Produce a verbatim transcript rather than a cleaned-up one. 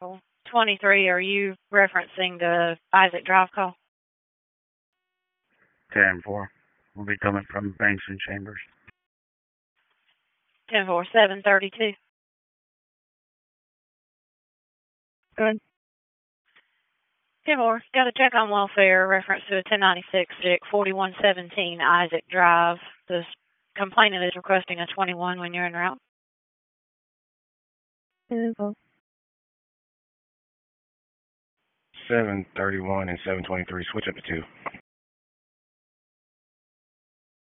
vehicle. twenty-three, are you referencing the Isaac Drive call? ten four. We'll be coming from Banks and Chambers. ten four, seven thirty-two. Good. ten four, got a check on welfare, reference to a ten ninety-six sick, forty-one seventeen Isaac Drive. The complainant is requesting a twenty-one when you're en route. Info. seven thirty-one and seven twenty-three. Switch up to two.